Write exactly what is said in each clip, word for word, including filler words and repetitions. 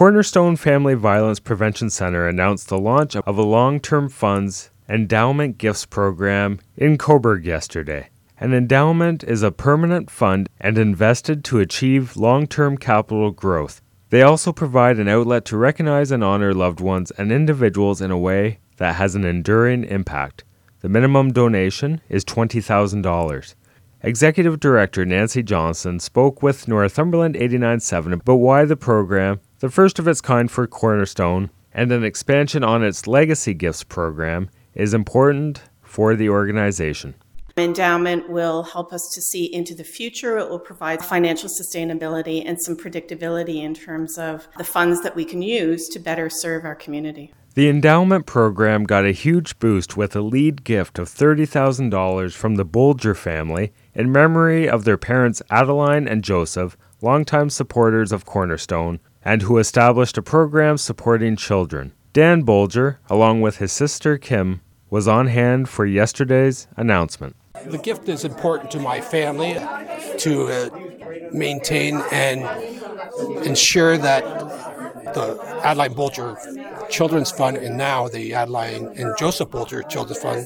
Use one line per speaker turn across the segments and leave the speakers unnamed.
Cornerstone Family Violence Prevention Centre announced the launch of a long-term funds endowment gifts program in Cobourg yesterday. An endowment is a permanent fund and invested to achieve long-term capital growth. They also provide an outlet to recognize and honor loved ones and individuals in a way that has an enduring impact. The minimum donation is twenty thousand dollars. Executive Director Nancy Johnson spoke with Northumberland eighty-nine point seven about why the program, the first of its kind for Cornerstone, and an expansion on its Legacy Gifts program, is important for the organization.
Endowment will help us to see into the future. It will provide financial sustainability and some predictability in terms of the funds that we can use to better serve our community.
The endowment program got a huge boost with a lead gift of thirty thousand dollars from the Bolger family in memory of their parents Adeline and Joseph, longtime supporters of Cornerstone, and who established a program supporting children. Dan Bolger, along with his sister Kim, was on hand for yesterday's announcement.
The gift is important to my family to uh, maintain and ensure that the Adeline Bolger Children's Fund and now the Adeline and Joseph Bolger Children's Fund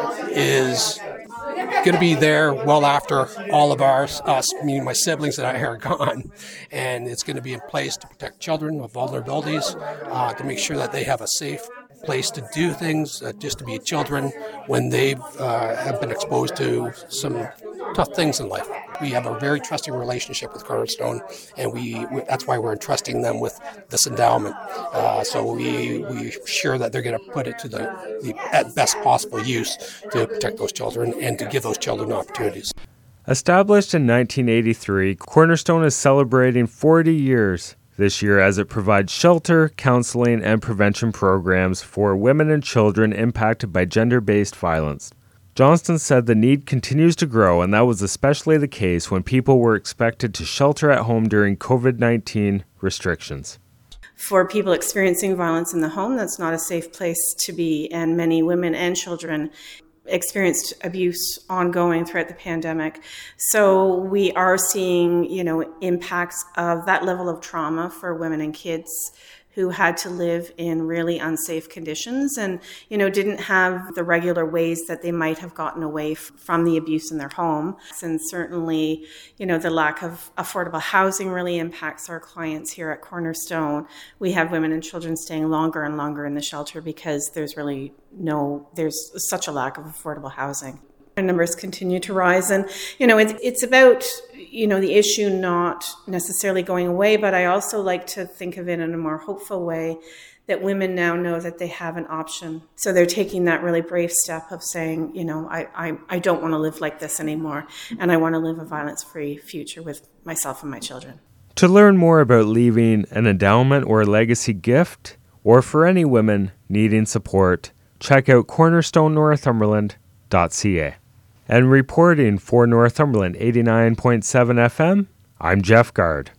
is going to be there well after all of ours, us, meaning my siblings and I are gone. And it's going to be in place to protect children with vulnerabilities, uh, to make sure that they have a safe place to do things, uh, just to be children when they uh, have been exposed to some tough things in life. We have a very trusting relationship with Cornerstone, and we, we that's why we're entrusting them with this endowment. Uh, so we we sure that they're going to put it to the, the at best possible use to protect those children and to give those children opportunities.
Established in nineteen eighty-three, Cornerstone is celebrating forty years this year as it provides shelter, counseling, and prevention programs for women and children impacted by gender-based violence. Johnston said the need continues to grow, and that was especially the case when people were expected to shelter at home during covid nineteen restrictions.
For people experiencing violence in the home, that's not a safe place to be, and many women and children experienced abuse ongoing throughout the pandemic. So we are seeing, you know, impacts of that level of trauma for women and kids who had to live in really unsafe conditions and, you know, didn't have the regular ways that they might have gotten away f- from the abuse in their home. And certainly, you know, the lack of affordable housing really impacts our clients here at Cornerstone. We have women and children staying longer and longer in the shelter because there's really no, there's such a lack of affordable housing. Our numbers continue to rise, and you know it's it's about you know the issue not necessarily going away, but I also like to think of it in a more hopeful way that women now know that they have an option. So they're taking that really brave step of saying, you know, I I, I don't want to live like this anymore, and I want to live a violence-free future with myself and my children.
To learn more about leaving an endowment or a legacy gift, or for any women needing support, check out cornerstone northumberland dot c a. And reporting for Northumberland eighty-nine point seven F M, I'm Jeff Gard.